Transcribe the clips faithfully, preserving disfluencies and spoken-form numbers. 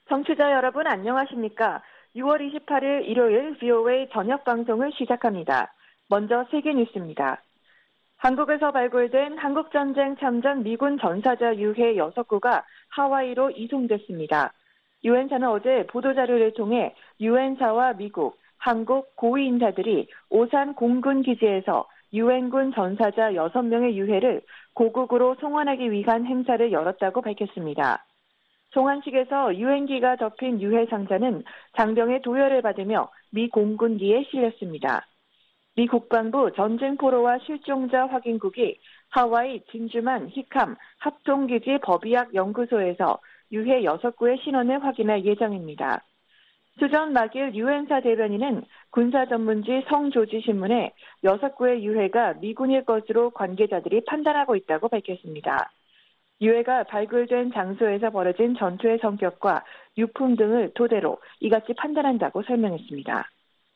청취자 여러분 안녕하십니까? 유월 이십팔일 일요일 브이오에이 저녁 방송을 시작합니다. 먼저 세계 뉴스입니다. 한국에서 발굴된 한국전쟁 참전 미군 전사자 유해 여섯 구가 하와이로 이송됐습니다. 유엔사는 어제 보도자료를 통해 유엔사와 미국, 한국 고위 인사들이 오산 공군기지에서 유엔군 전사자 여섯 명의 유해를 고국으로 송환하기 위한 행사를 열었다고 밝혔습니다. 송환식에서 유엔기가 덮인 유해 상자는 장병의 도열을 받으며 미 공군기에 실렸습니다. 미 국방부 전쟁포로와 실종자 확인국이 하와이 진주만 히캄 합동기지 법의학 연구소에서 유해 여섯 구의 신원을 확인할 예정입니다. 수전 막일 유엔사 대변인은 군사전문지 성조지신문에 여섯 구의 유해가 미군일 것으로 관계자들이 판단하고 있다고 밝혔습니다. 유해가 발굴된 장소에서 벌어진 전투의 성격과 유품 등을 토대로 이같이 판단한다고 설명했습니다.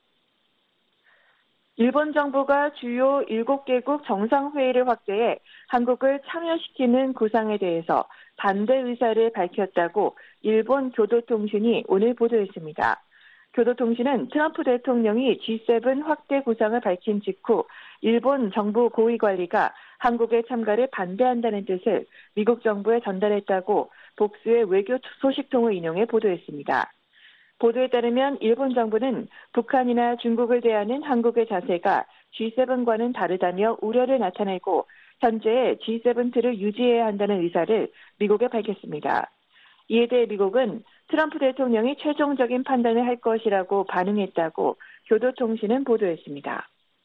일본 정부가 주요 일곱 개국 정상회의를 확대해 한국을 참여시키는 구상에 대해서 반대 의사를 밝혔다고 일본 교도통신이 오늘 보도했습니다. 교도통신은 트럼프 대통령이 지 세븐 확대 구상을 밝힌 직후 일본 정부 고위관리가 한국의 참가를 반대한다는 뜻을 미국 정부에 전달했다고 복수의 외교 소식통을 인용해 보도했습니다. 보도에 따르면 일본 정부는 북한이나 중국을 대하는 한국의 자세가 지 세븐과는 다르다며 우려를 나타내고 현재의 지 세븐 틀을 유지해야 한다는 의사를 미국에 밝혔습니다. 이에 대해 미국은 트럼프 대통령이 최종적인 판단을 할 것이라고 반응했다고 교도통신은 보도했습니다.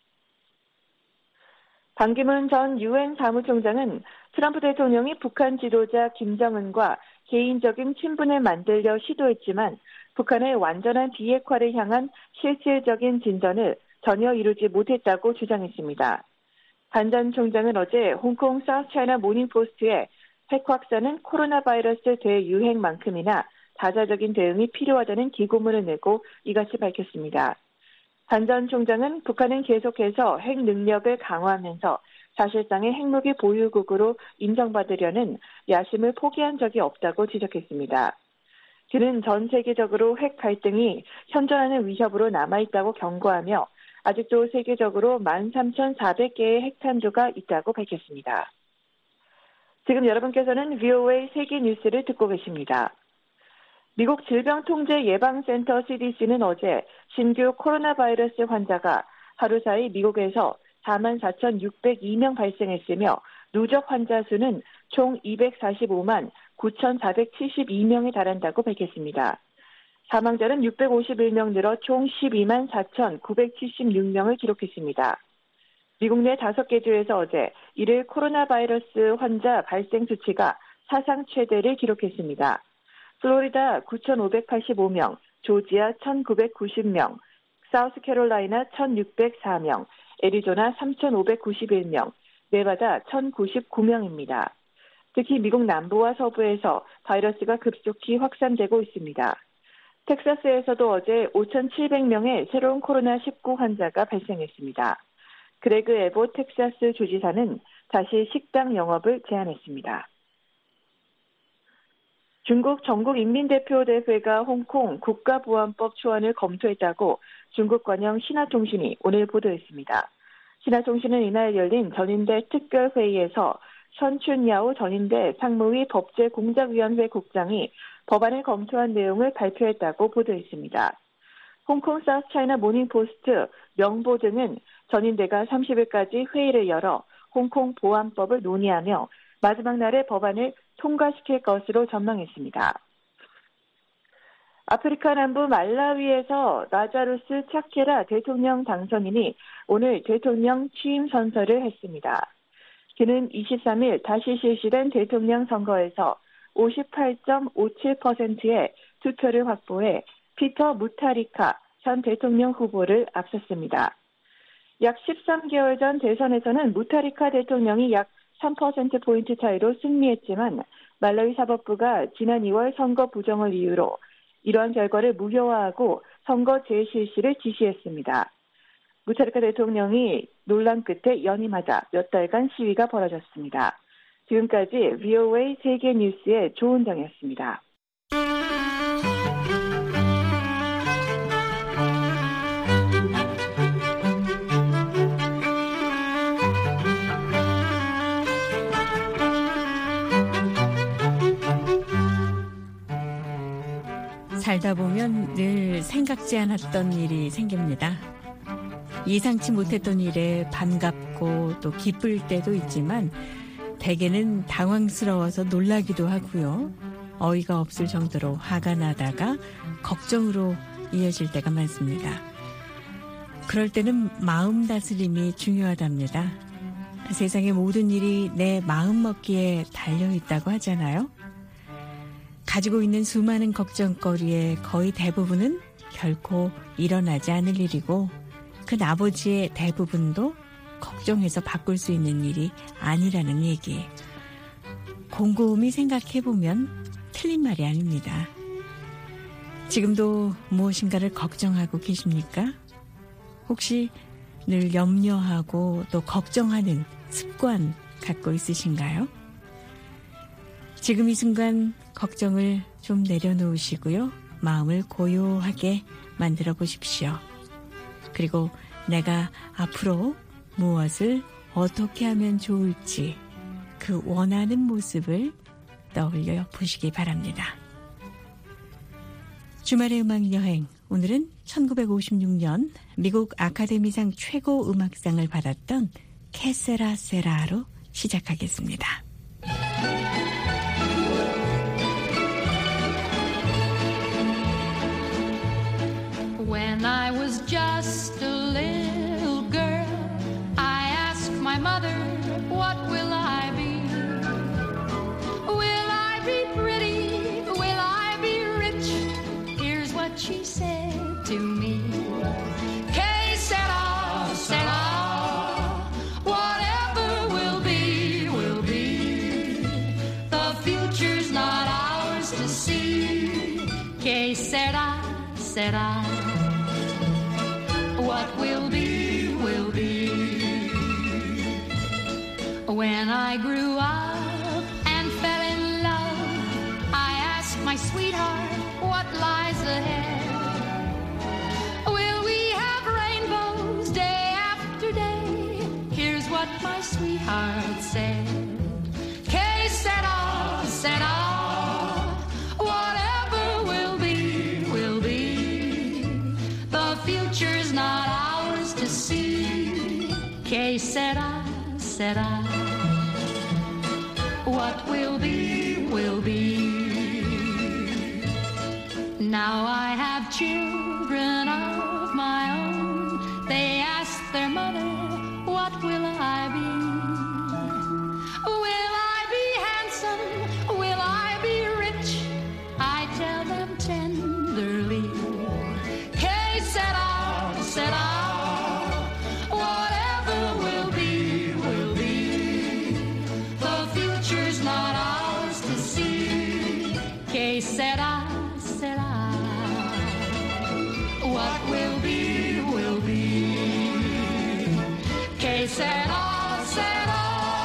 반기문 전 유엔 사무총장은 트럼프 대통령이 북한 지도자 김정은과 개인적인 친분을 만들려 시도했지만 북한의 완전한 비핵화를 향한 실질적인 진전을 전혀 이루지 못했다고 주장했습니다. 반 전 총장은 어제 홍콩 사우스차이나 모닝포스트에 핵 확산은 코로나 바이러스 대유행만큼이나 다자적인 대응이 필요하다는 기고문을 내고 이같이 밝혔습니다. 반 전 총장은 북한은 계속해서 핵 능력을 강화하면서 사실상의 핵무기 보유국으로 인정받으려는 야심을 포기한 적이 없다고 지적했습니다. 그는 전 세계적으로 핵 갈등이 현존하는 위협으로 남아있다고 경고하며 아직도 세계적으로 만 삼천사백 개의 핵탄두가 있다고 밝혔습니다. 지금 여러분께서는 브이오에이 세계 뉴스를 듣고 계십니다. 미국 질병통제예방센터 씨디씨는 어제 신규 코로나 바이러스 환자가 하루 사이 미국에서 사만 사천육백이 명 발생했으며 누적 환자 수는 총 이백사십오만 구천사백칠십이 명에 달한다고 밝혔습니다. 사망자는 육백오십일 명 늘어 총 십이만 사천구백칠십육 명을 기록했습니다. 미국 내 다섯 개 주에서 어제 일일 코로나 바이러스 환자 발생 수치가 사상 최대를 기록했습니다. 플로리다 구천오백팔십오 명, 조지아 천구백구십 명, 사우스캐롤라이나 천육백사 명, 애리조나 삼천오백구십일 명, 네바다 천구십구 명입니다. 특히 미국 남부와 서부에서 바이러스가 급속히 확산되고 있습니다. 텍사스에서도 어제 오천칠백 명의 새로운 코로나 십구 환자가 발생했습니다. 그레그 에보 텍사스 주지사는 다시 식당 영업을 제한했습니다. 중국 전국인민대표대회가 홍콩 국가보안법 초안을 검토했다고 중국 관영 신화통신이 오늘 보도했습니다. 신화통신은 이날 열린 전인대 특별회의에서 션춘야오 전인대 상무위 법제공작위원회 국장이 법안을 검토한 내용을 발표했다고 보도했습니다. 홍콩 사우스차이나 모닝포스트, 명보 등은 전인대가 삼십 일까지 회의를 열어 홍콩 보안법을 논의하며 마지막 날에 법안을 통과시킬 것으로 전망했습니다. 아프리카 남부 말라위에서 라자루스 차케라 대통령 당선인이 오늘 대통령 취임 선서를 했습니다. 그는 이십삼 일 다시 실시된 대통령 선거에서 오십팔 점 오칠 퍼센트의 투표를 확보해 피터 무타리카 현 대통령 후보를 앞섰습니다. 약 십삼 개월 전 대선에서는 무타리카 대통령이 약 삼 퍼센트 포인트 차이로 승리했지만 말라위 사법부가 지난 이월 선거 부정을 이유로 이러한 결과를 무효화하고 선거 재실시를 지시했습니다. 무타리카 대통령이 논란 끝에 연임하자 몇 달간 시위가 벌어졌습니다. 지금까지 브이오에이 세계 뉴스의 조은정이었습니다. 살다 보면 늘 생각지 않았던 일이 생깁니다. 예상치 못했던 일에 반갑고 또 기쁠 때도 있지만 대개는 당황스러워서 놀라기도 하고요. 어이가 없을 정도로 화가 나다가 걱정으로 이어질 때가 많습니다. 그럴 때는 마음 다스림이 중요하답니다. 세상의 모든 일이 내 마음 먹기에 달려있다고 하잖아요. 가지고 있는 수많은 걱정거리의 거의 대부분은 결코 일어나지 않을 일이고 그 나머지의 대부분도 걱정해서 바꿀 수 있는 일이 아니라는 얘기. 곰곰이 생각해보면 틀린 말이 아닙니다. 지금도 무엇인가를 걱정하고 계십니까? 혹시 늘 염려하고 또 걱정하는 습관 갖고 있으신가요? 지금 이 순간 걱정을 좀 내려놓으시고요. 마음을 고요하게 만들어 보십시오. 그리고 내가 앞으로 무엇을 어떻게 하면 좋을지 그 원하는 모습을 떠올려 보시기 바랍니다. 주말의 음악여행, 오늘은 천구백오십육 년 미국 아카데미상 최고 음악상을 받았던 케세라 세라로 시작하겠습니다. When I was just a little girl, I asked my mother, what will I be? Will I be pretty? Will I be rich? Here's what she said to me. Que sera, sera, whatever will be, will be. The future's not ours to see. Que sera, sera. What will be, will be. When I grew up and fell in love, I asked my sweetheart, what lies ahead? Will we have rainbows day after day? Here's what my sweetheart said. Que sera, sera, whatever will be, will be. The future's not ours to see. Que sera, sera. What will be, will be. Now I have children of my own. They ask their mother, what will I be? Will I be handsome? Will I be rich? I tell them tenderly. Que sera, sera. Whatever will be, will be. The future's not ours to see. Que sera, sera. What will be, will be. Que sera, sera.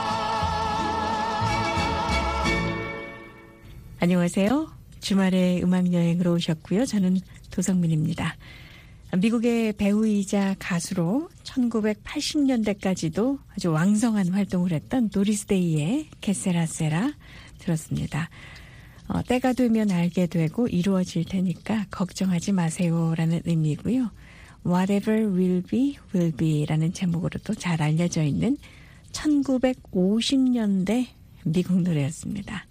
안녕하세요. 주말에 음악여행으로 오셨고요. 저는 도성민입니다. 미국의 배우이자 가수로 천구백팔십 년대까지도 아주 왕성한 활동을 했던 도리스 데이의 케세라 세라 들었습니다. 어, 때가 되면 알게 되고 이루어질 테니까 걱정하지 마세요라는 의미고요. Whatever will be, will be라는 제목으로도 잘 알려져 있는 천구백오십 년대 미국 노래였습니다.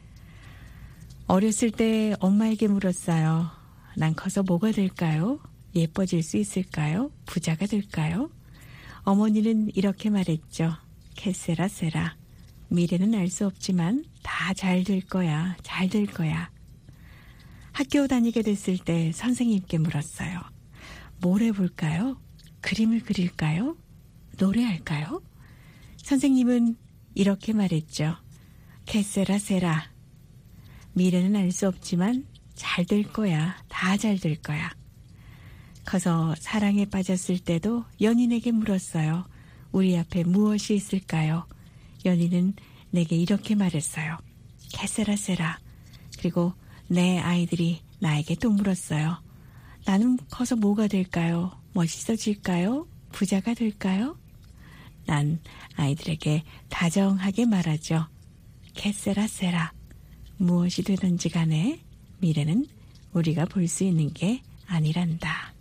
어렸을 때 엄마에게 물었어요. 난 커서 뭐가 될까요? 예뻐질 수 있을까요? 부자가 될까요? 어머니는 이렇게 말했죠. 케세라 세라. 미래는 알 수 없지만 다 잘 될 거야. 잘 될 거야. 학교 다니게 됐을 때 선생님께 물었어요. 뭘 해볼까요? 그림을 그릴까요? 노래할까요? 선생님은 이렇게 말했죠. 케세라 세라. 미래는 알 수 없지만 잘 될 거야. 다 잘 될 거야. 커서 사랑에 빠졌을 때도 연인에게 물었어요. 우리 앞에 무엇이 있을까요? 연인은 내게 이렇게 말했어요. 케세라 세라. 그리고 내 아이들이 나에게 또 물었어요. 나는 커서 뭐가 될까요? 멋있어질까요? 부자가 될까요? 난 아이들에게 다정하게 말하죠. 케세라 세라. 무엇이 되든지 간에 미래는 우리가 볼 수 있는 게 아니란다.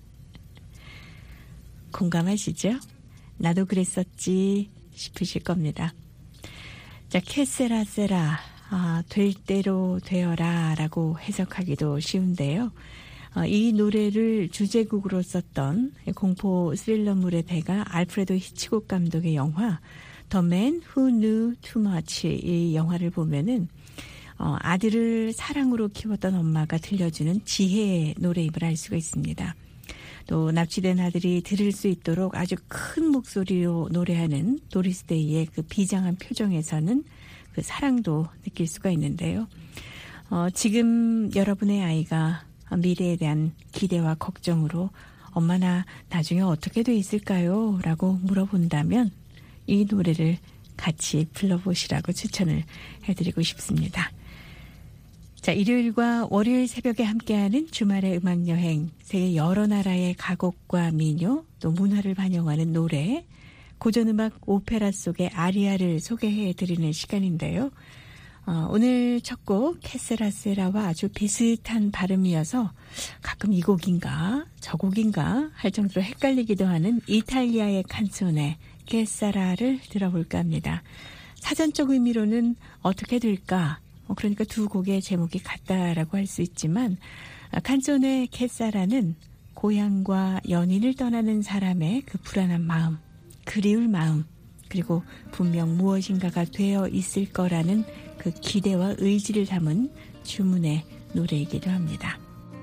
공감하시죠? 나도 그랬었지 싶으실 겁니다. 자, 케세라 세라, 아, 될 대로 되어라 라고 해석하기도 쉬운데요. 어, 이 노래를 주제곡으로 썼던 공포 스릴러물의 대가 알프레도 히치콕 감독의 영화 The Man Who Knew Too Much, 이 영화를 보면은 어, 아들을 사랑으로 키웠던 엄마가 들려주는 지혜의 노래임을 알 수가 있습니다. 또 납치된 아들이 들을 수 있도록 아주 큰 목소리로 노래하는 도리스 데이의 그 비장한 표정에서는 그 사랑도 느낄 수가 있는데요. 어, 지금 여러분의 아이가 미래에 대한 기대와 걱정으로 엄마 나 나중에 어떻게 돼 있을까요? 라고 물어본다면 이 노래를 같이 불러보시라고 추천을 해드리고 싶습니다. 자, 일요일과 월요일 새벽에 함께하는 주말의 음악여행, 세계 여러 나라의 가곡과 민요, 또 문화를 반영하는 노래, 고전음악 오페라 속의 아리아를 소개해드리는 시간인데요. 어, 오늘 첫 곡 케세라세라와 아주 비슷한 발음이어서 가끔 이 곡인가 저 곡인가 할 정도로 헷갈리기도 하는 이탈리아의 칸소네 케사라를 들어볼까 합니다. 사전적 의미로는 어떻게 될까? 그러니까 두 곡의 제목이 같다라고 할 수 있지만 칸소네 케사라는 고향과 연인을 떠나는 사람의 그 불안한 마음, 그리울 마음, 그리고 분명 무엇인가가 되어 있을 거라는 그 기대와 의지를 담은 주문의 노래이기도 합니다.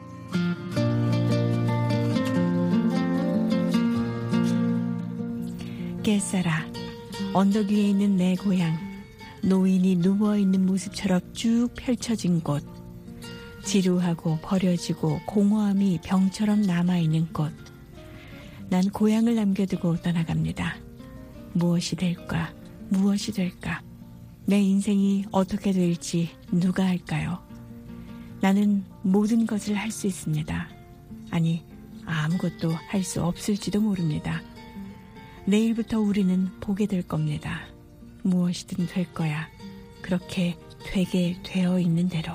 깨사라, 언덕 위에 있는 내 고향, 노인이 누워있는 모습처럼 쭉 펼쳐진 곳, 지루하고 버려지고 공허함이 병처럼 남아있는 곳, 난 고향을 남겨두고 떠나갑니다. 무엇이 될까? 무엇이 될까? 내 인생이 어떻게 될지 누가 할까요? 나는 모든 것을 할 수 있습니다. 아니, 아무것도 할 수 없을지도 모릅니다. 내일부터 우리는 보게 될 겁니다. 무엇이든 될 거야. 그렇게 되게 되어 있는 대로.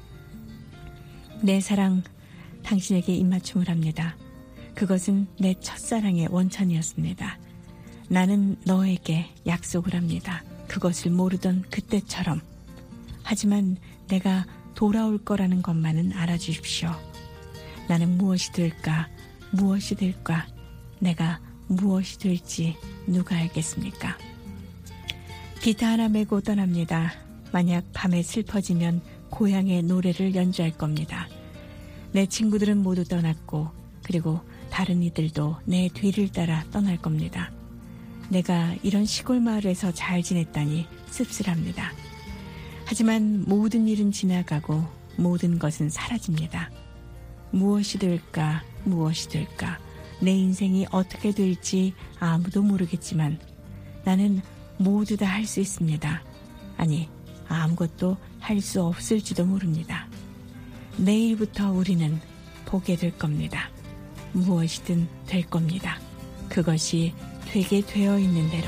내 사랑, 당신에게 입맞춤을 합니다. 그것은 내 첫사랑의 원천이었습니다. 나는 너에게 약속을 합니다. 그것을 모르던 그때처럼. 하지만 내가 돌아올 거라는 것만은 알아주십시오. 나는 무엇이 될까? 무엇이 될까? 내가 무엇이 될지 누가 알겠습니까? 기타 하나 메고 떠납니다. 만약 밤에 슬퍼지면 고향의 노래를 연주할 겁니다. 내 친구들은 모두 떠났고 그리고 다른 이들도 내 뒤를 따라 떠날 겁니다. 내가 이런 시골 마을에서 잘 지냈다니 씁쓸합니다. 하지만 모든 일은 지나가고 모든 것은 사라집니다. 무엇이 될까? 무엇이 될까? 내 인생이 어떻게 될지 아무도 모르겠지만 나는 모두 다 할 수 있습니다. 아니, 아무것도 할 수 없을지도 모릅니다. 내일부터 우리는 보게 될 겁니다. 무엇이든 될 겁니다. 그것이 되게 되어 있는 대로.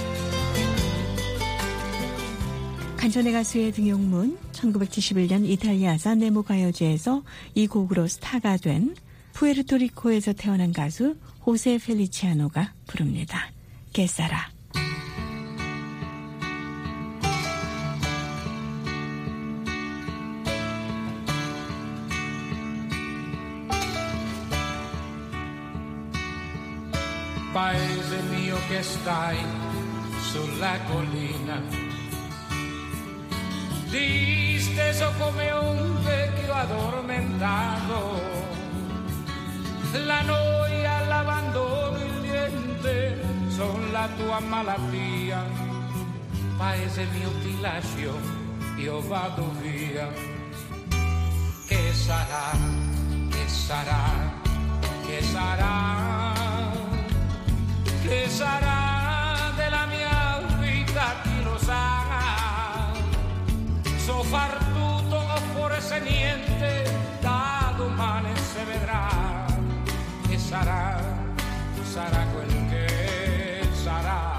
칸소네 가수의 등용문, 천구백칠십일 년 이탈리아 산레모 가요제에서 이 곡으로 스타가 된 푸에르토리코에서 태어난 가수 호세 펠리치아노가 부릅니다. 게사라. Paese mio che stai sulla collina, disteso come un vecchio addormentato, la noia, l'abbandono, il niente son la tua malattia. Paese mio ti lascio, io vado via. Che sarà, che sarà, che sarà? Che sarà della mia vita, chi lo sa? So far tutto o forse niente, da domani si vedrà. Che sarà, sarà quel che sarà.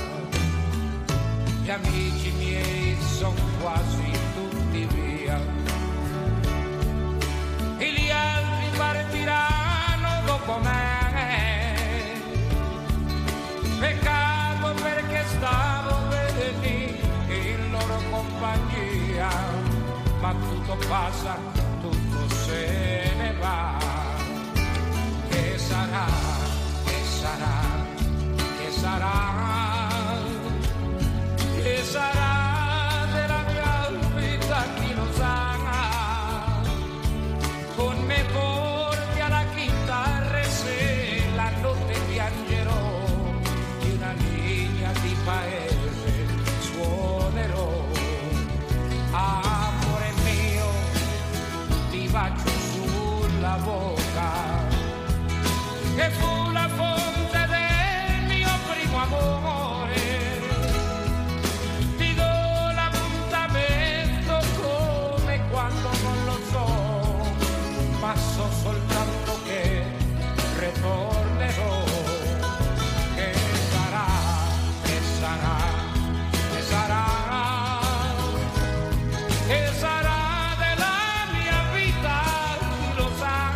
Gli amici miei sono quasi tutti via. E gli tutto passa, tutto se ne va. Che sarà, che sarà, che sarà, che sarà della mia vita, chi lo sa. Con me porti alla chitarra e se la notte piangerò, di una linea di paese suonerò. Amore mio, ti bacio sulla bocca, che fu la fonte del mio primo amore. Ti do l'appuntamento come quando non lo so, ma so soltanto che ritornerò. Che sarà, che sarà, che sarà, che sarà della mia vita, chi lo sa.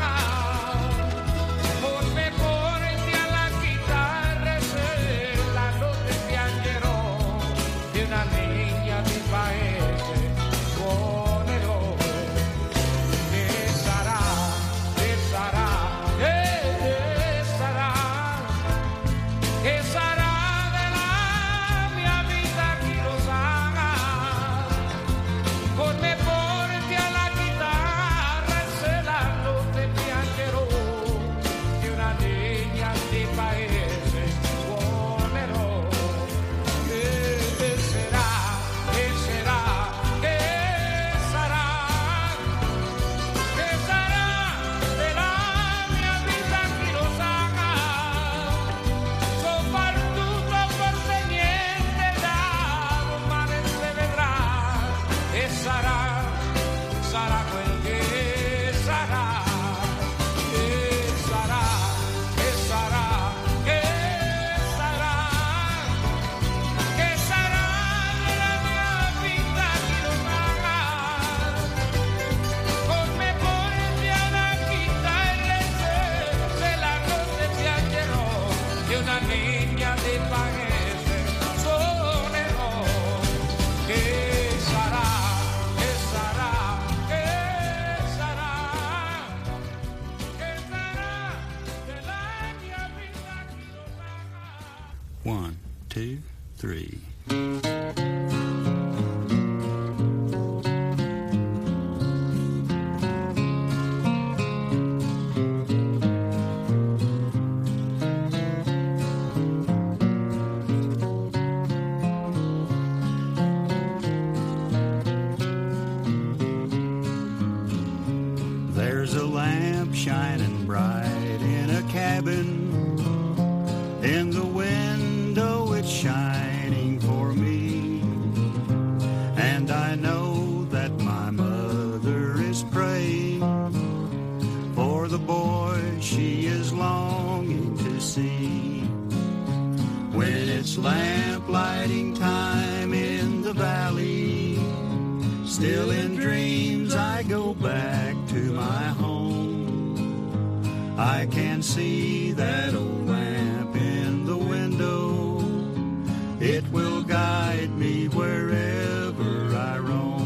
Con me porti alla chitarra e se la notte piangerò, di una legna di paese suonerò. Che sarà, che sarà, che sarà, che sarà della mia vita, chi lo sa. Con me porti alla chitarra e se la notte piangerò, di una legna di paese suonerò. Che sarà, che sarà, che sarà, che sarà della mia vita, chi lo sa. Soprattutto forse niente da domani se vedrà. E sarà, sarà quel che sarà. E sarà, e sarà, che sarà, che sarà della mia vita, chi lo sa. Con me porti alla chitarra e se, se la notte piangerò, di una legna di paese suonerò. Che sarà, che sarà, che sarà, che sarà della mia vita, chi lo sa. One, two, three. There's a lamp shining bright in a cabin. In the window it's shining for me. And I know that my mother is praying for the boy she is longing to see. When it's lamp lighting time in the valley, still in dreams I go back to my home. I can see that old lamp in the window. It will guide me wherever I roam.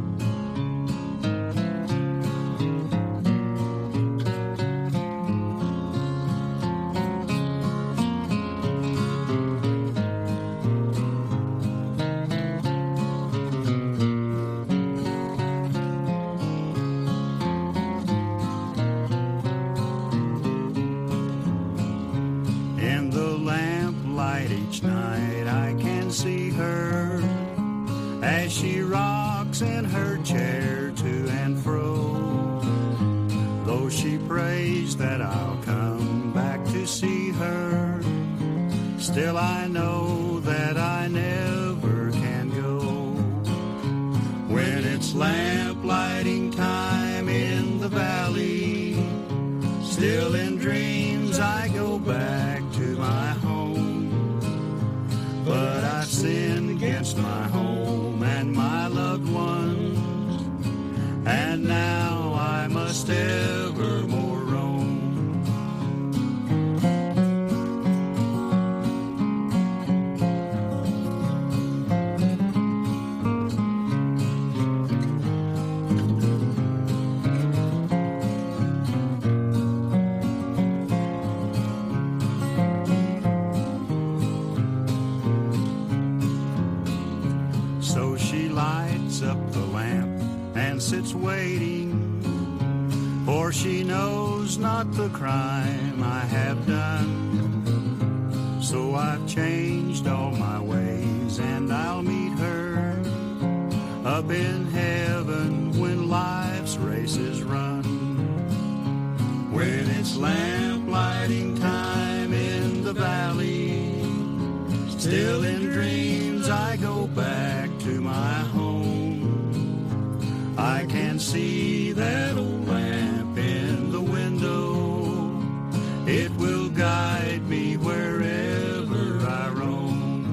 In the lamplight each night I can see her as she rocks in her chair to and fro. Though she prays that I'll come back to see her, still I know that I never can go. When it's lamp lighting time in the valley, still in dreams I go back to my home. But I've sinned against my home and my loved ones, and now I must evermore roam. lamp and sits waiting, for she knows not the crime I have done. So I've changed all my ways, and I'll meet her up in heaven when life's race is run. When it's lamp lighting time in the valley, still in dreams I go back to my home. I can see that old lamp in the window. It will guide me wherever I roam.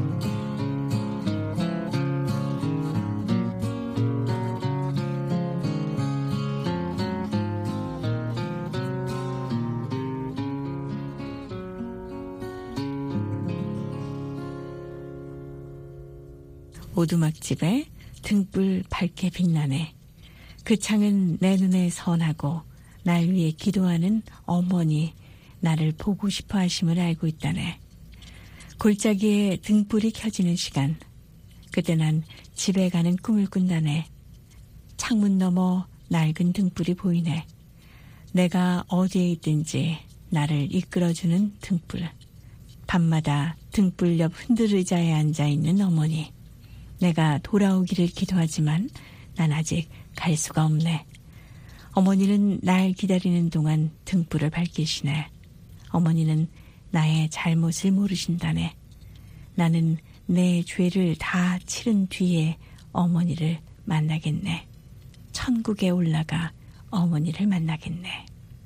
오두막집에 등불 밝게 빛나네. 그 창은 내 눈에 선하고 날 위해 기도하는 어머니 나를 보고 싶어 하심을 알고 있다네. 골짜기에 등불이 켜지는 시간, 그때 난 집에 가는 꿈을 꾼다네. 창문 너머 낡은 등불이 보이네. 내가 어디에 있든지 나를 이끌어주는 등불. 밤마다 등불 옆 흔들 의자에 앉아있는 어머니. 내가 돌아오기를 기도하지만 난 아직 갈 수가 없네. 어머니는 날 기다리는 동안 등불을 밝히시네. 어머니는 나의 잘못을 모르신다네. 나는 내 죄를 다 치른 뒤에 어머니를 만나겠네. 천국에 올라가 어머니를 만나겠네.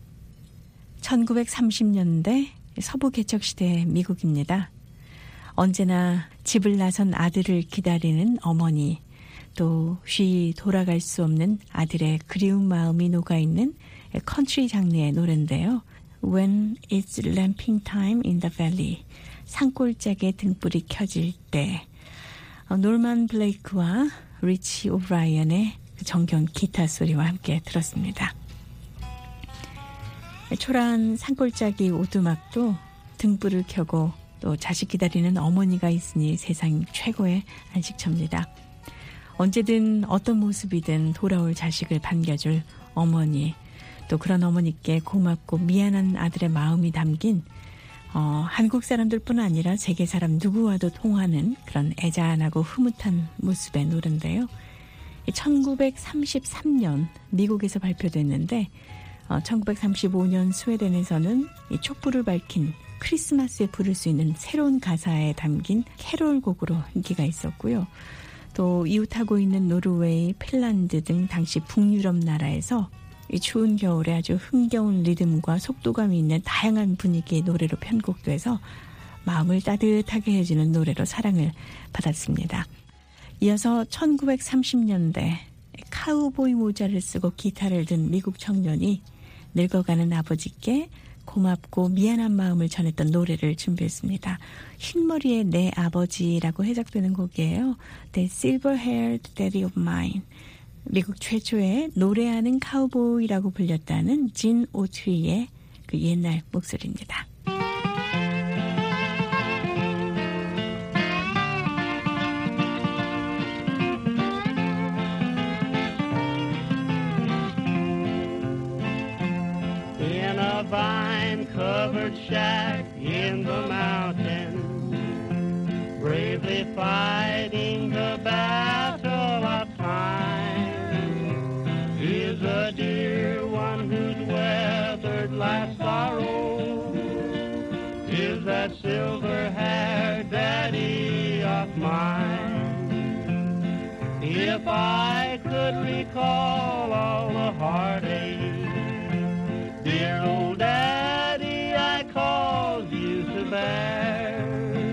천구백삼십 년대 서부 개척시대 미국입니다. 언제나 집을 나선 아들을 기다리는 어머니, 또 쉬 돌아갈 수 없는 아들의 그리운 마음이 녹아있는 컨트리 장르의 노래인데요. When it's lamping time in the valley, 산골짜기에 등불이 켜질 때, 놀만 블레이크와 리치 오브라이언의 정겨운 기타 소리와 함께 들었습니다. 초라한 산골짜기 오두막도 등불을 켜고 또 자식 기다리는 어머니가 있으니 세상 최고의 안식처입니다. 언제든 어떤 모습이든 돌아올 자식을 반겨줄 어머니, 또 그런 어머니께 고맙고 미안한 아들의 마음이 담긴 어, 한국 사람들뿐 아니라 세계 사람 누구와도 통하는 그런 애잔하고 흐뭇한 모습의 노래인데요. 천구백삼십삼 년 미국에서 발표됐는데 어, 천구백삼십오 년 스웨덴에서는 이 촛불을 밝힌 크리스마스에 부를 수 있는 새로운 가사에 담긴 캐롤 곡으로 인기가 있었고요. 또 이웃하고 있는 노르웨이, 핀란드 등 당시 북유럽 나라에서 이 추운 겨울에 아주 흥겨운 리듬과 속도감이 있는 다양한 분위기의 노래로 편곡돼서 마음을 따뜻하게 해주는 노래로 사랑을 받았습니다. 이어서 천구백삼십 년대 카우보이 모자를 쓰고 기타를 든 미국 청년이 늙어가는 아버지께 고맙고 미안한 마음을 전했던 노래를 준비했습니다. 흰머리의 내 아버지라고 해석되는 곡이에요. The Silver-Haired Daddy of Mine. 미국 최초의 노래하는 카우보이라고 불렸다는 진 오트리의 그 옛날 목소리입니다. In a vine-covered shack in the mountains, bravely fighting the battle of time, is a dear one who's weathered life's sorrow, is that silver-haired daddy of mine. If I could recall all the heartache, dear old daddy, I called you to bear.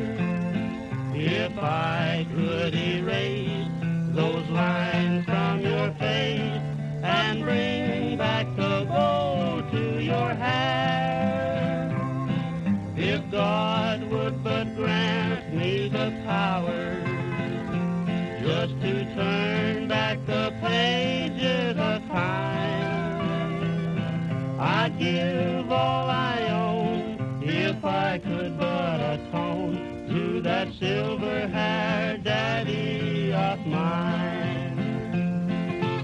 If I could erase those lines from your face and bring back the gold to your hair, if God would but grant me the power just to turn back the pages of time, I'd give all I own if I could but atone to that silver-haired daddy of mine.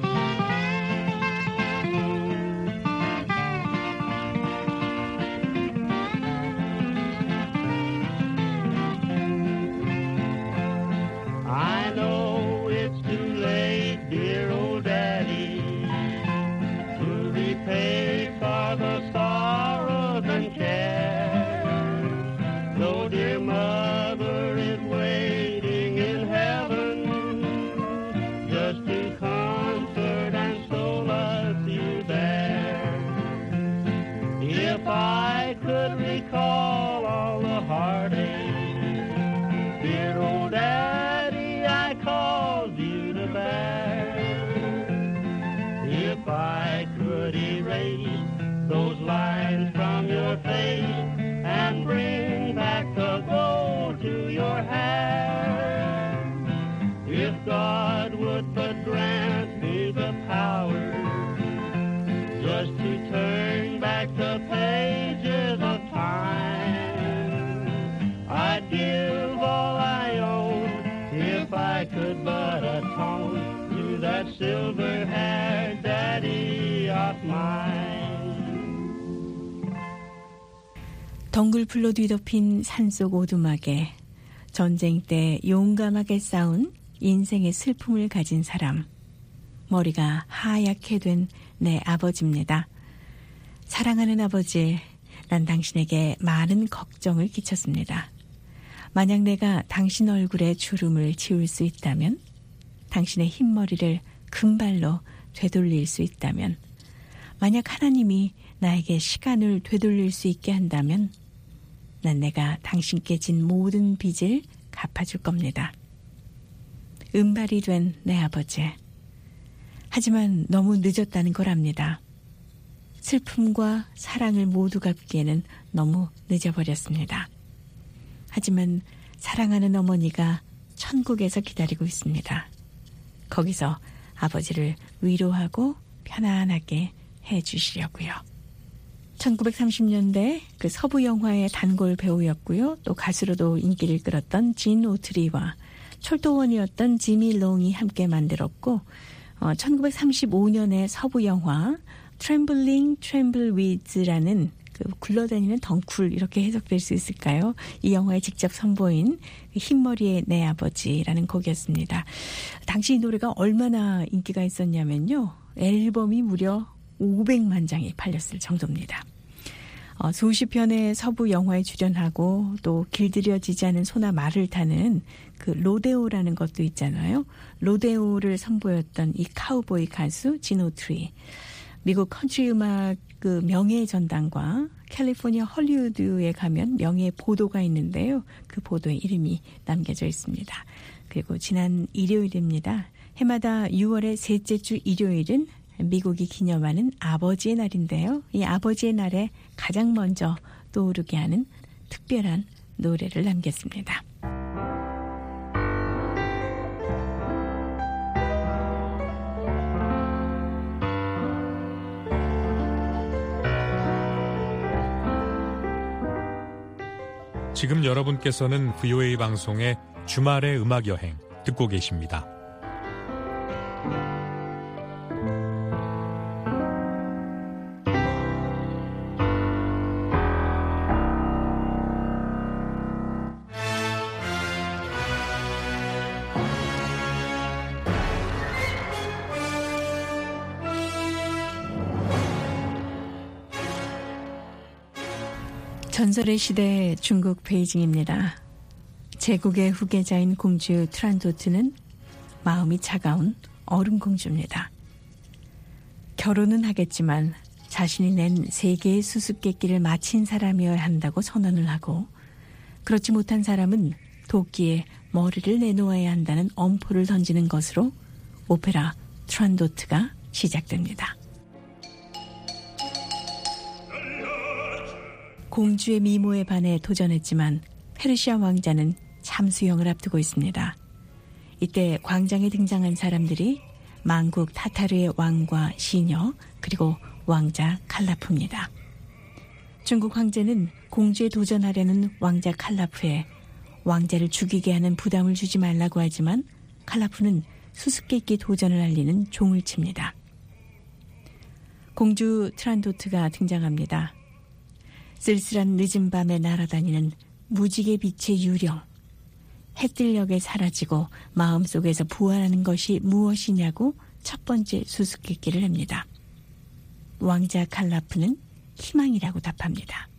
덩굴풀로 뒤덮인 산속 오두막에 전쟁 때 용감하게 싸운 인생의 슬픔을 가진 사람, 머리가 하얗게 된 내 아버지입니다. 사랑하는 아버지, 난 당신에게 많은 걱정을 끼쳤습니다. 만약 내가 당신 얼굴에 주름을 지울 수 있다면, 당신의 흰머리를 금발로 되돌릴 수 있다면, 만약 하나님이 나에게 시간을 되돌릴 수 있게 한다면 난 내가 당신께 진 모든 빚을 갚아줄 겁니다. 은발이 된 내 아버지. 하지만 너무 늦었다는 걸 압니다. 슬픔과 사랑을 모두 갚기에는 너무 늦어버렸습니다. 하지만 사랑하는 어머니가 천국에서 기다리고 있습니다. 거기서 아버지를 위로하고 편안하게 해주시려고요. 천구백삼십 년대 그 서부 영화의 단골 배우였고요. 또 가수로도 인기를 끌었던 진 오트리와 철도원이었던 지미 롱이 함께 만들었고, 어, 천구백삼십오 년에 서부 영화 트램블링 트램블 위즈라는 그 굴러다니는 덩쿨, 이렇게 해석될 수 있을까요? 이 영화에 직접 선보인 흰머리의 내 아버지라는 곡이었습니다. 당시 이 노래가 얼마나 인기가 있었냐면요, 앨범이 무려 오백만 장이 팔렸을 정도입니다. 어, 수십 편의 서부 영화에 출연하고 또 길들여지지 않은 소나 말을 타는 그 로데오라는 것도 있잖아요. 로데오를 선보였던 이 카우보이 가수 진 오트리. 미국 컨트리 음악 그 명예의 전당과 캘리포니아 헐리우드에 가면 명예의 보도가 있는데요. 그 보도에 이름이 남겨져 있습니다. 그리고 지난 일요일입니다. 해마다 유월의 셋째 주 일요일은 미국이 기념하는 아버지의 날인데요. 이 아버지의 날에 가장 먼저 떠오르게 하는 특별한 노래를 남겼습니다. 지금 여러분께서는 브이오에이 방송의 주말의 음악여행 듣고 계십니다. 전설의 시대 중국 베이징입니다. 제국의 후계자인 공주 트란도트는 마음이 차가운 얼음공주입니다. 결혼은 하겠지만 자신이 낸 세 개의 수수께끼를 마친 사람이어야 한다고 선언을 하고, 그렇지 못한 사람은 도끼에 머리를 내놓아야 한다는 엄포를 던지는 것으로 오페라 트란도트가 시작됩니다. 공주의 미모에 반해 도전했지만 페르시아 왕자는 참수형을 앞두고 있습니다. 이때 광장에 등장한 사람들이 만국 타타르의 왕과 시녀, 그리고 왕자 칼라프입니다. 중국 황제는 공주에 도전하려는 왕자 칼라프에 왕자를 죽이게 하는 부담을 주지 말라고 하지만 칼라프는 수수께끼 도전을 알리는 종을 칩니다. 공주 트란도트가 등장합니다. 쓸쓸한 늦은 밤에 날아다니는 무지개 빛의 유령. 해뜰녘에 사라지고 마음속에서 부활하는 것이 무엇이냐고 첫 번째 수수께끼를 냅니다. 왕자 칼라프는 희망이라고 답합니다.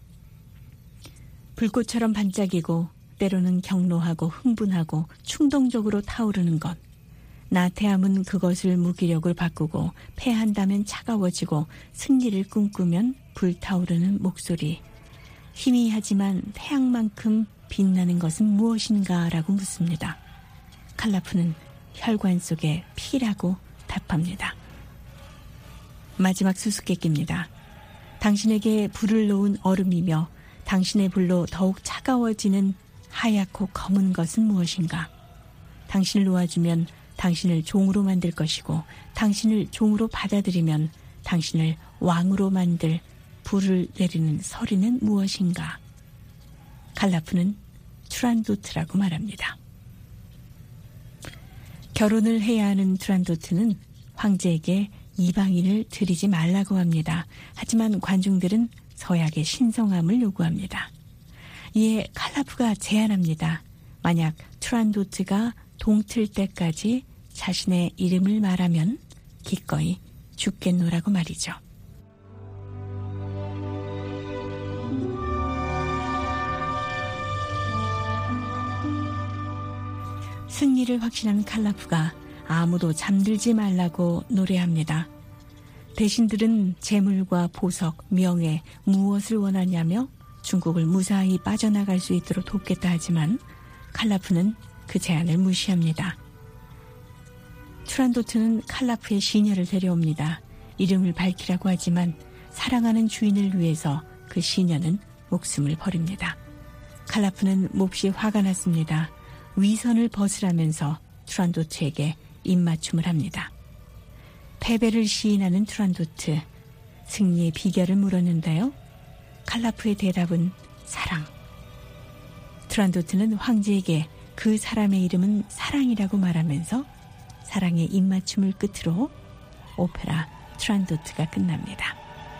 불꽃처럼 반짝이고 때로는 경로하고 흥분하고 충동적으로 타오르는 것. 나태함은 그것을 무기력을 바꾸고 패한다면 차가워지고 승리를 꿈꾸면 불타오르는 목소리. 희미하지만 태양만큼 빛나는 것은 무엇인가 라고 묻습니다. 칼라프는 혈관 속에 피라고 답합니다. 마지막 수수께끼입니다. 당신에게 불을 놓은 얼음이며 당신의 불로 더욱 차가워지는 하얗고 검은 것은 무엇인가? 당신을 놓아주면 당신을 종으로 만들 것이고 당신을 종으로 받아들이면 당신을 왕으로 만들 불을 내리는 서리는 무엇인가? 칼라프는 트란도트라고 말합니다. 결혼을 해야 하는 트란도트는 황제에게 이방인을 들이지 말라고 합니다. 하지만 관중들은 서약의 신성함을 요구합니다. 이에 칼라프가 제안합니다. 만약 투란도트가 동틀 때까지 자신의 이름을 말하면 기꺼이 죽겠노라고 말이죠. 승리를 확신한 칼라프가 아무도 잠들지 말라고 노래합니다. 대신들은 재물과 보석, 명예, 무엇을 원하냐며 중국을 무사히 빠져나갈 수 있도록 돕겠다 하지만 칼라프는 그 제안을 무시합니다. 투란도트는 칼라프의 시녀를 데려옵니다. 이름을 밝히라고 하지만 사랑하는 주인을 위해서 그 시녀는 목숨을 버립니다. 칼라프는 몹시 화가 났습니다. 위선을 벗으라면서 투란도트에게 입맞춤을 합니다. 패배를 시인하는 투란도트, 승리의 비결을 물었는데요. 칼라프의 대답은 사랑. 투란도트는 황제에게 그 사람의 이름은 사랑이라고 말하면서 사랑의 입맞춤을 끝으로 오페라 투란도트가 끝납니다.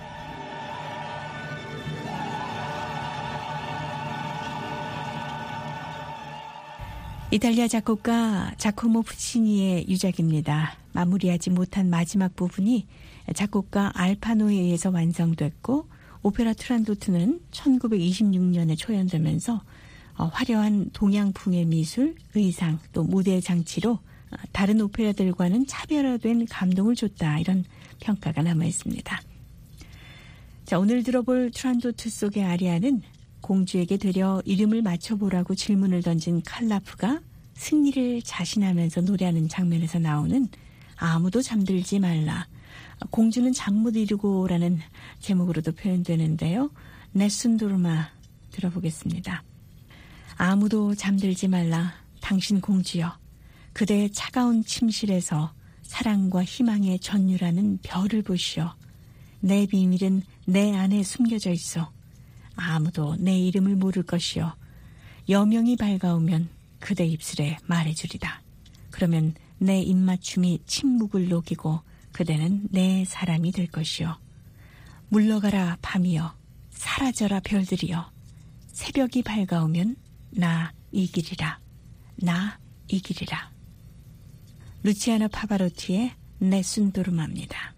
이탈리아 작곡가 자코모 푸치니의 유작입니다. 마무리하지 못한 마지막 부분이 작곡가 알파노에 의해서 완성됐고 오페라 투란도트는 천구백이십육 년에 초연되면서 화려한 동양풍의 미술, 의상, 또 무대 장치로 다른 오페라들과는 차별화된 감동을 줬다. 이런 평가가 남아있습니다. 자, 오늘 들어볼 투란도트 속의 아리아는 공주에게 되려 이름을 맞춰보라고 질문을 던진 칼라프가 승리를 자신하면서 노래하는 장면에서 나오는 아무도 잠들지 말라, 공주는 잠 못 이루고라는 제목으로도 표현되는데요. 네순도르마 들어보겠습니다. 아무도 잠들지 말라, 당신 공주여. 그대의 차가운 침실에서 사랑과 희망의 전율하는 별을 보시오. 내 비밀은 내 안에 숨겨져 있어. 아무도 내 이름을 모를 것이요. 여명이 밝아오면 그대 입술에 말해주리다. 그러면 내 입맞춤이 침묵을 녹이고 그대는 내 사람이 될 것이요. 물러가라 밤이여, 사라져라 별들이여. 새벽이 밝아오면 나 이기리라. 나 이기리라. 루치아노 파바로티의 네순도르마입니다.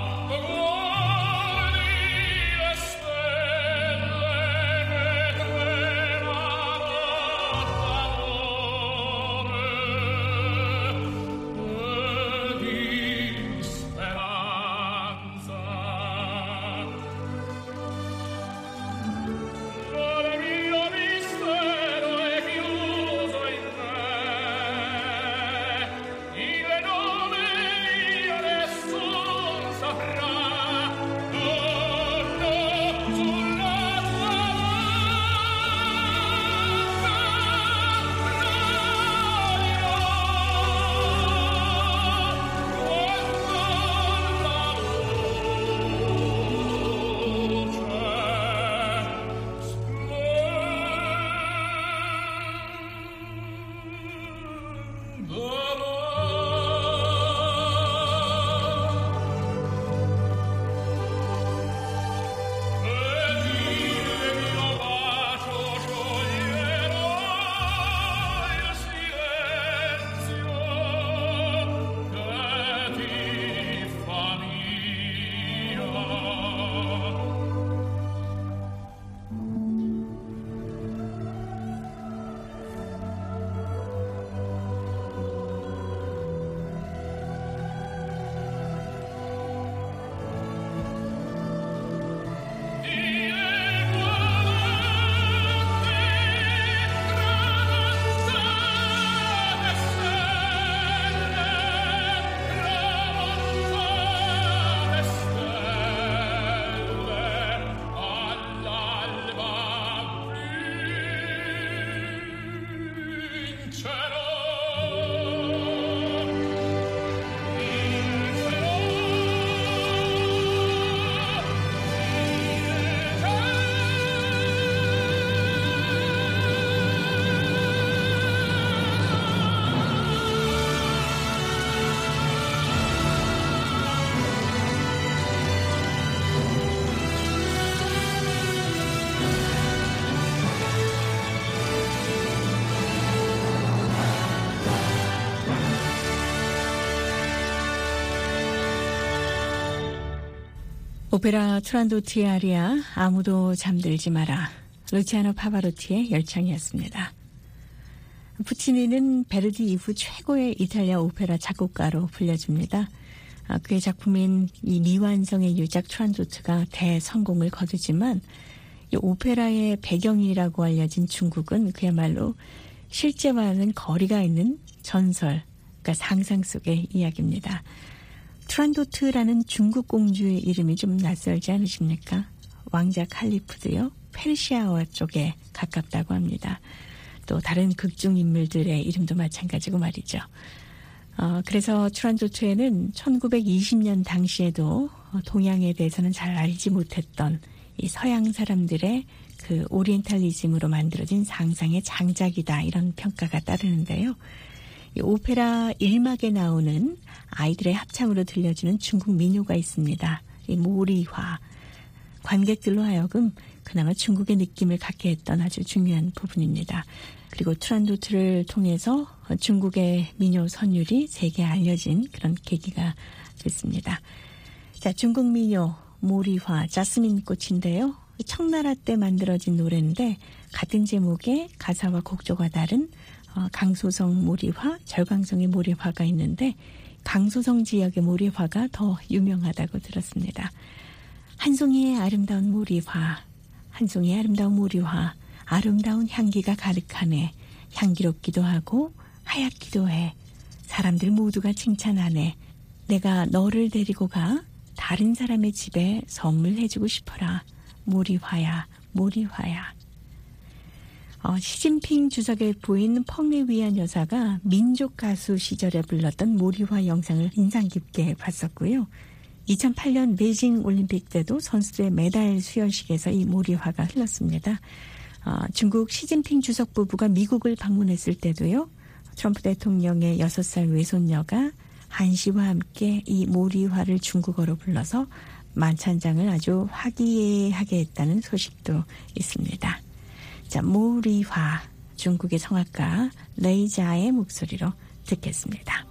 Stelle 오페라 투란도트의 아리아 아무도 잠들지 마라, 루치아노 파바로티의 열창이었습니다. 푸치니는 베르디 이후 최고의 이탈리아 오페라 작곡가로 불려집니다. 그의 작품인 이 미완성의 유작 투란도트가 대성공을 거두지만 이 오페라의 배경이라고 알려진 중국은 그야말로 실제와는 거리가 있는 전설, 그러니까 상상 속의 이야기입니다. 투란도트라는 중국 공주의 이름이 좀 낯설지 않으십니까? 왕자 칼리프도요, 페르시아어 쪽에 가깝다고 합니다. 또 다른 극중 인물들의 이름도 마찬가지고 말이죠. 어, 그래서 투란도트에는 천구백이십 년 당시에도 동양에 대해서는 잘 알지 못했던 이 서양 사람들의 그 오리엔탈리즘으로 만들어진 상상의 장작이다, 이런 평가가 따르는데요. 이 오페라 일 막에 나오는 아이들의 합창으로 들려주는 중국 민요가 있습니다. 이 모리화. 관객들로 하여금 그나마 중국의 느낌을 갖게 했던 아주 중요한 부분입니다. 그리고 투란도트를 통해서 중국의 민요 선율이 세계에 알려진 그런 계기가 됐습니다. 자, 중국 민요 모리화, 자스민 꽃인데요. 청나라 때 만들어진 노래인데 같은 제목의 가사와 곡조가 다른 어, 강소성 모리화, 절강성의 모리화가 있는데 강소성 지역의 모리화가 더 유명하다고 들었습니다. 한 송이의 아름다운 모리화, 한 송이의 아름다운 모리화, 아름다운 향기가 가득하네. 향기롭기도 하고 하얗기도 해. 사람들 모두가 칭찬하네. 내가 너를 데리고 가 다른 사람의 집에 선물해주고 싶어라. 모리화야, 모리화야. 어, 시진핑 주석의 부인 펑리위안 여사가 민족 가수 시절에 불렀던 모리화 영상을 인상 깊게 봤었고요. 이천팔 년 베이징 올림픽 때도 선수들의 메달 수여식에서 이 모리화가 흘렀습니다. 어, 중국 시진핑 주석 부부가 미국을 방문했을 때도요. 트럼프 대통령의 여섯 살 외손녀가 한시와 함께 이 모리화를 중국어로 불러서 만찬장을 아주 화기애애하게 했다는 소식도 있습니다. 자, 모리화, 중국의 성악가 레이자의 목소리로 듣겠습니다.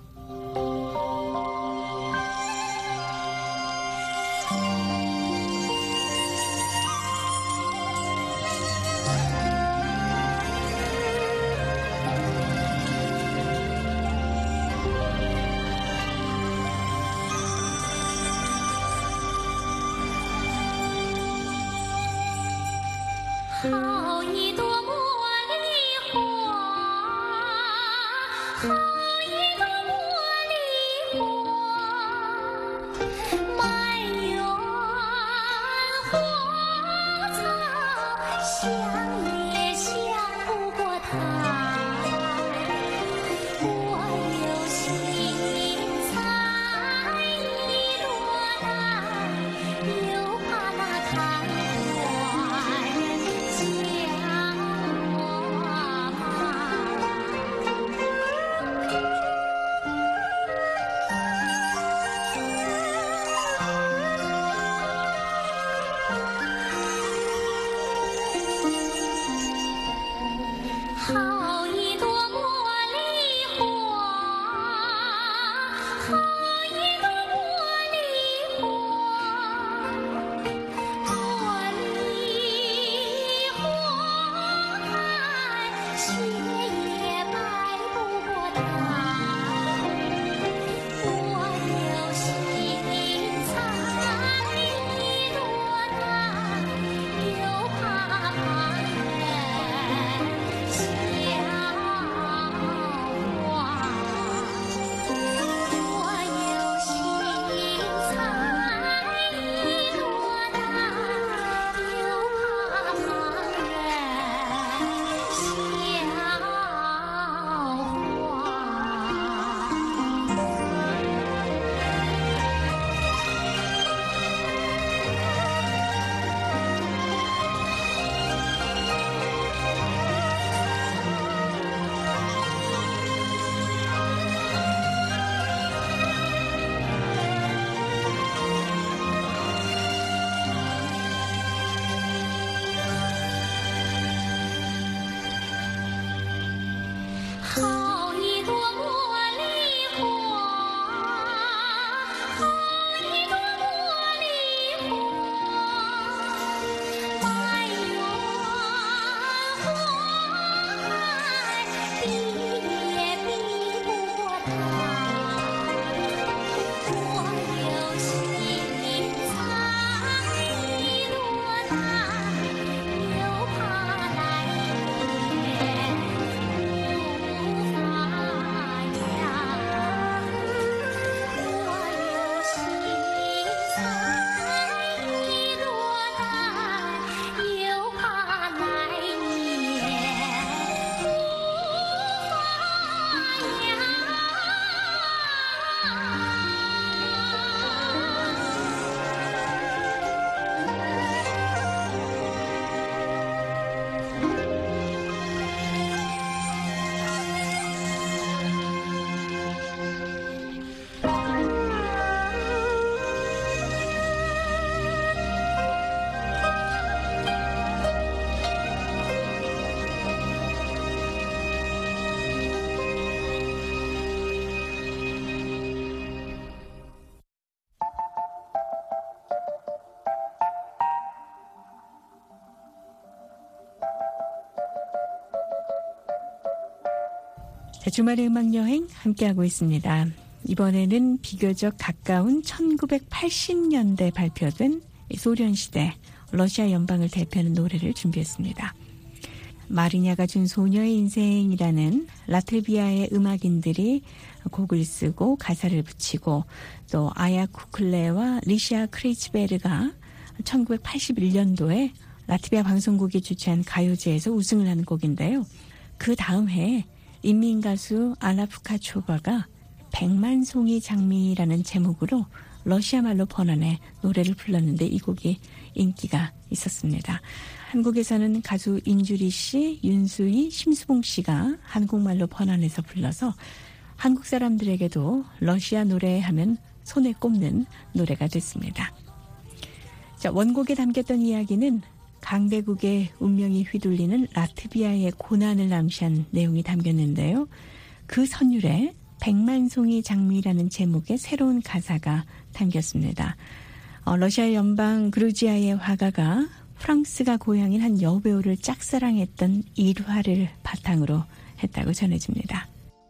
자, 주말의 음악여행 함께하고 있습니다. 이번에는 비교적 가까운 천구백팔십 년대 발표된 소련시대 러시아 연방을 대표하는 노래를 준비했습니다. 마리냐가 준 소녀의 인생이라는 라트비아의 음악인들이 곡을 쓰고 가사를 붙이고 또 아야 쿠클레와 리시아 크레이츠베르가 천구백팔십일 년도에 라트비아 방송국이 주최한 가요제에서 우승을 한 곡인데요. 그 다음 해에 인민가수 알라 푸카초바가 백만송이 장미라는 제목으로 러시아 말로 번안해 노래를 불렀는데 이 곡이 인기가 있었습니다. 한국에서는 가수 인주리 씨, 윤수희, 심수봉 씨가 한국말로 번안해서 불러서 한국 사람들에게도 러시아 노래하면 손에 꼽는 노래가 됐습니다. 자, 원곡에 담겼던 이야기는 강대국의 운명이 휘둘리는 라트비아의 고난을 암시한 내용이 담겼는데요. 그 선율에 백만송이 장미라는 제목의 새로운 가사가 담겼습니다. 어, 러시아 연방 그루지아의 화가가 프랑스가 고향인 한 여배우를 짝사랑했던 일화를 바탕으로 했다고 전해집니다.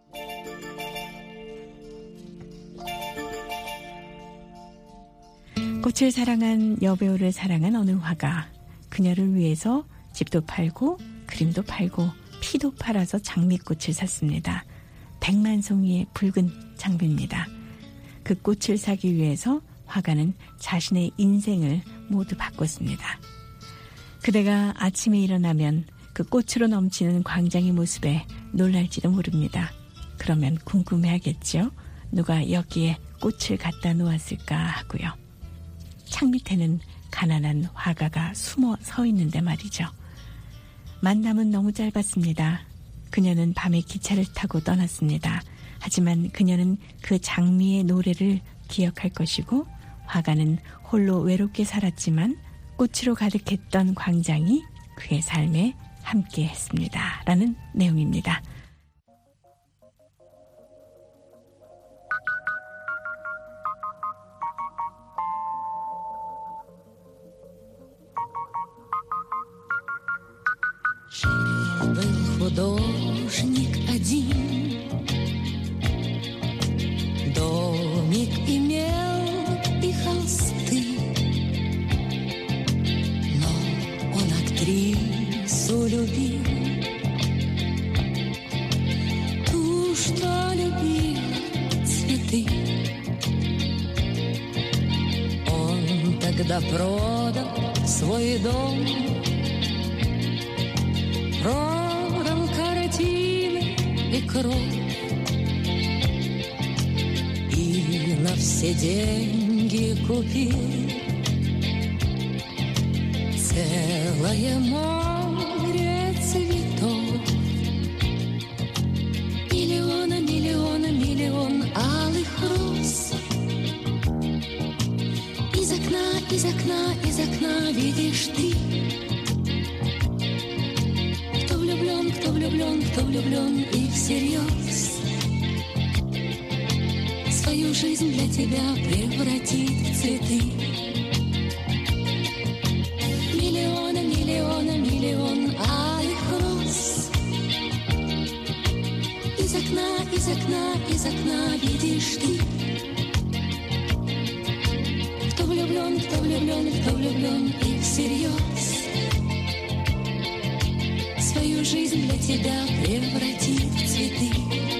꽃을 사랑한 여배우를 사랑한 어느 화가 그녀를 위해서 집도 팔고 그림도 팔고 피도 팔아서 장미꽃을 샀습니다. 백만송이의 붉은 장미입니다. 그 꽃을 사기 위해서 화가는 자신의 인생을 모두 바꿨습니다. 그대가 아침에 일어나면 그 꽃으로 넘치는 광장의 모습에 놀랄지도 모릅니다. 그러면 궁금해하겠죠? 누가 여기에 꽃을 갖다 놓았을까 하고요. 창 밑에는 가난한 화가가 숨어 서 있는데 말이죠. 만남은 너무 짧았습니다. 그녀는 밤에 기차를 타고 떠났습니다. 하지만 그녀는 그 장미의 노래를 기억할 것이고 화가는 홀로 외롭게 살았지만 꽃으로 가득했던 광장이 그의 삶에 함께했습니다. 라는 내용입니다. Жил-был художник один, домик имел и холсты, но он актрису любил, ту, что любила цветы. Он тогда продал свой дом, продал картины и кровь, и на все деньги купил целое море цветов. Миллиона, миллиона, миллион алых роз. Из окна, из окна, из окна видишь ты. Кто влюблен, кто влюблен, кто влюблен и всерьез свою жизнь для тебя превратит в цветы. Миллиона, миллиона, миллион алых роз. Из окна, из окна, из окна видишь ты. Кто влюблен, кто влюблен, кто влюблен и всерьез свою жизнь для тебя превратит в цветы.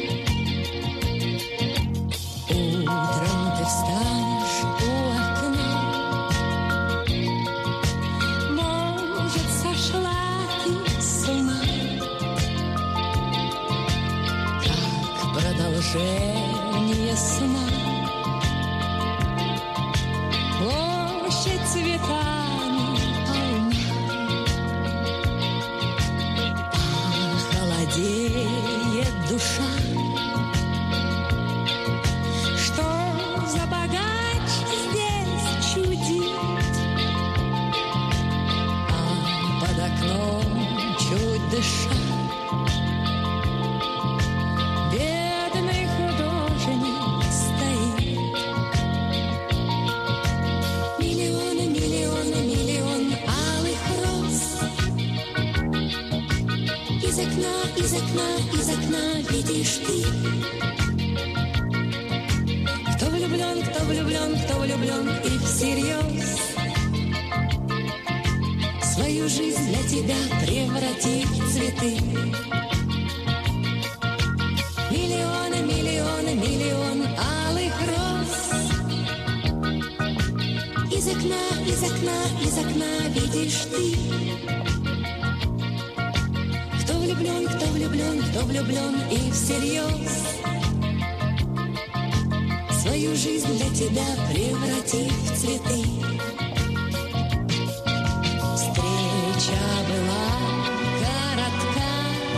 Утром ты встанешь у окна, может, сошла ты с ума, как продолжение сна. Площадь цветами полна, холодеет душа. Что за богач здесь чудит, а под окном чуть дыша бедный художник стоит. Миллионы, миллионы, миллион алых роз. Из окна, из окна, из окна видишь ты. Кто влюблен, кто влюблен, кто влюблен и всерьез свою жизнь для тебя превратит в цветы. Миллионы, миллионы, миллион алых роз. Из окна, из окна, из окна видишь ты. Кто влюблен, кто влюблен, кто влюблен и всерьез свою жизнь для тебя превратит в цветы. Встреча была коротка,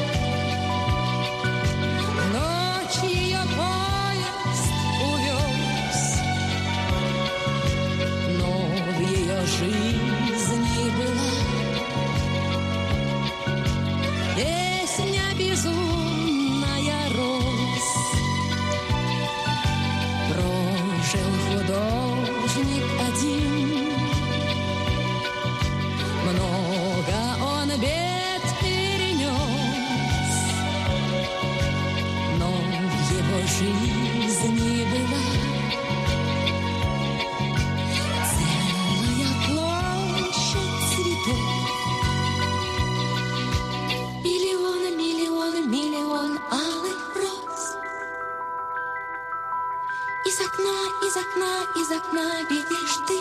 ночь ее поезд увез, но в ее жизни была песня безумная роз. Прожил художник один, много он бед перенес, но в его жизни была целая площадь цветов. Миллионы, миллионы, миллион алых роз. Из окна, из окна, из окна видишь ты.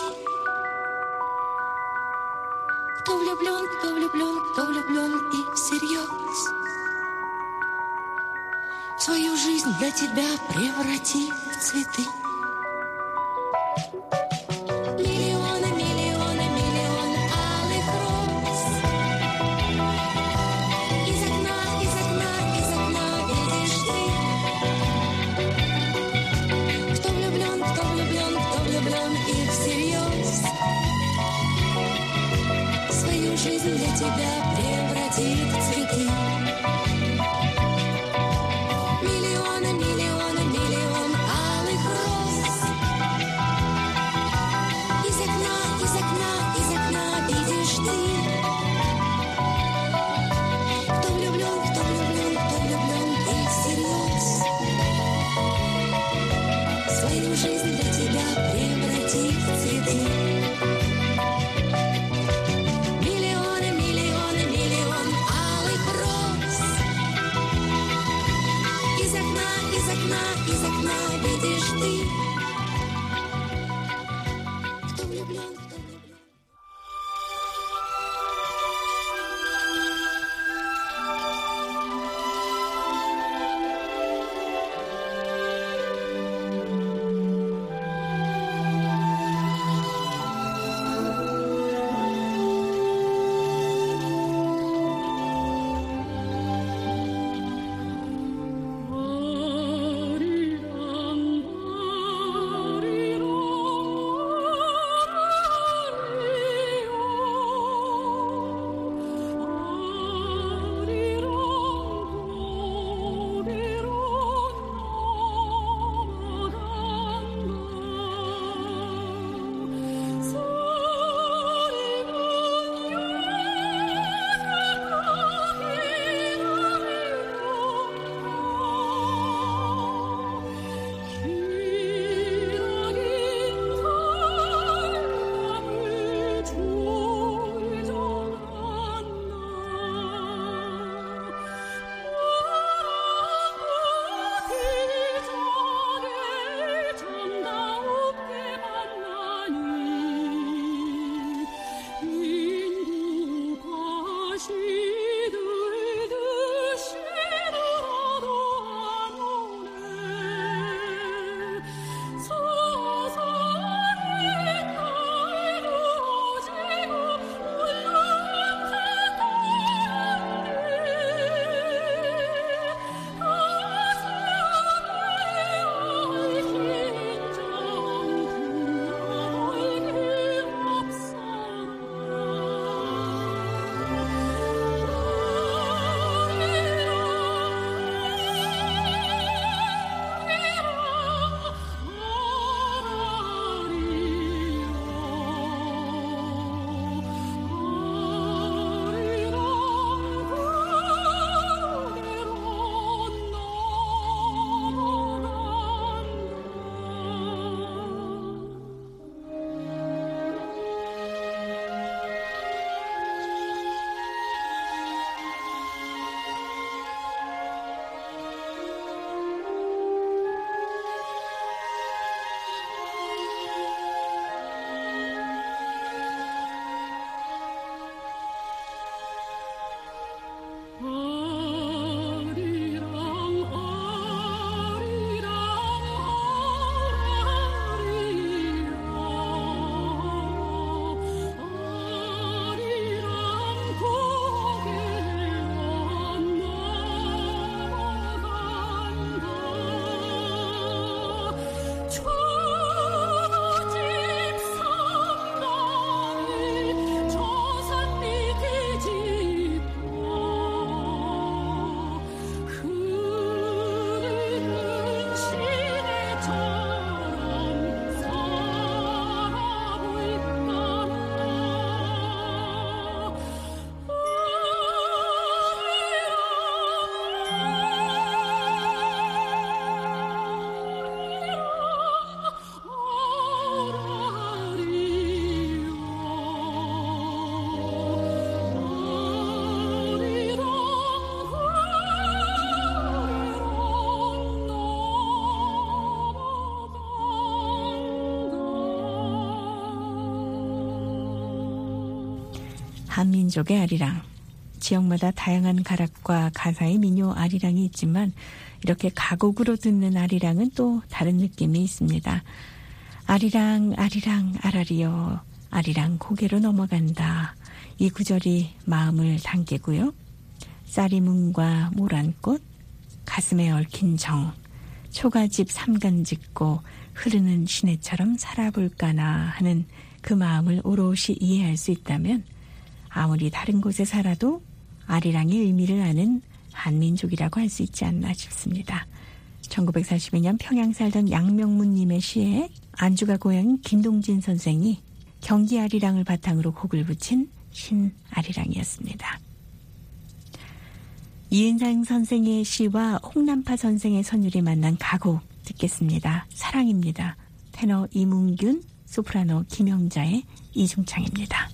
Кто влюблен, кто влюблен, кто влюблен и всерьез свою жизнь для тебя превратит в цветы. Миллионы, миллионы, миллион алых роз. Из окна, из окна, из окна видишь ты. Кто влюблен, кто влюблен, кто влюблен и всерьез свою жизнь для тебя превратит в цветы. Миллионы, миллионы, миллион алых роз. Из окна, из окна, из окна видишь ты. Кто влюблен, кто влюблен, кто влюблен и всерьез свою жизнь для тебя превратит в цветы. Миллионы, миллионы, 한민족의 아리랑. 지역마다 다양한 가락과 가사의 민요 아리랑이 있지만 이렇게 가곡으로 듣는 아리랑은 또 다른 느낌이 있습니다. 아리랑 아리랑 아라리요. 아리랑 고개로 넘어간다. 이 구절이 마음을 당기고요. 쌀이문과 모란꽃, 가슴에 얽힌 정, 초가집 삼간 짓고 흐르는 시내처럼 살아볼까나 하는 그 마음을 오롯이 이해할 수 있다면 아무리 다른 곳에 살아도 아리랑의 의미를 아는 한민족이라고 할 수 있지 않나 싶습니다. 천구백사십이 년 평양 살던 양명문님의 시에 안주가 고향인 김동진 선생이 경기 아리랑을 바탕으로 곡을 붙인 신아리랑이었습니다. 이은상 선생의 시와 홍남파 선생의 선율이 만난 가곡 듣겠습니다. 사랑입니다. 테너 이문균, 소프라노 김영자의 이중창입니다.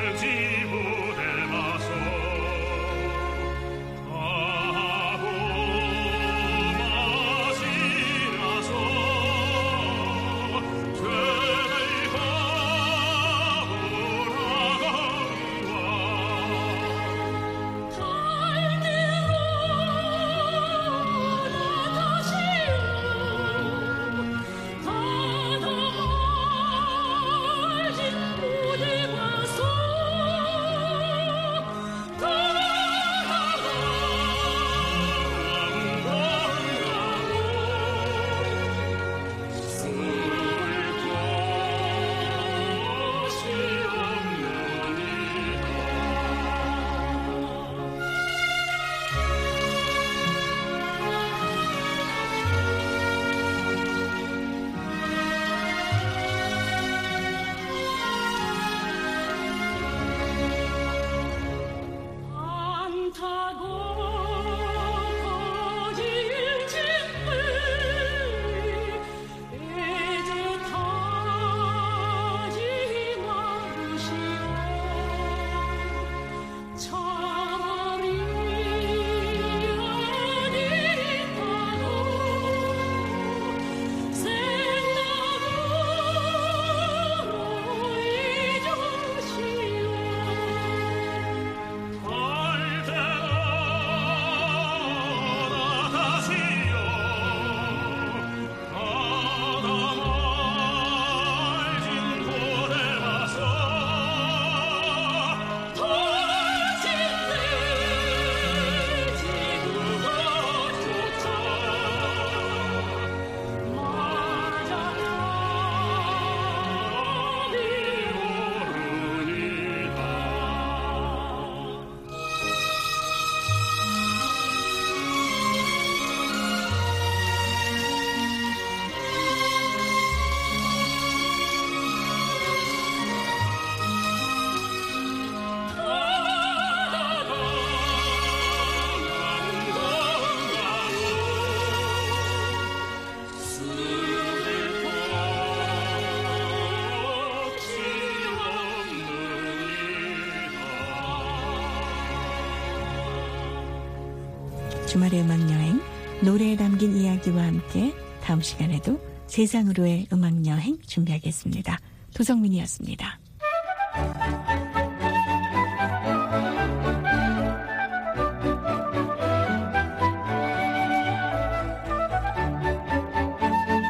지부대 마소 아보 주말의 음악여행, 노래에 담긴 이야기와 함께 다음 시간에도 세상으로의 음악여행 준비하겠습니다. 도성민이었습니다.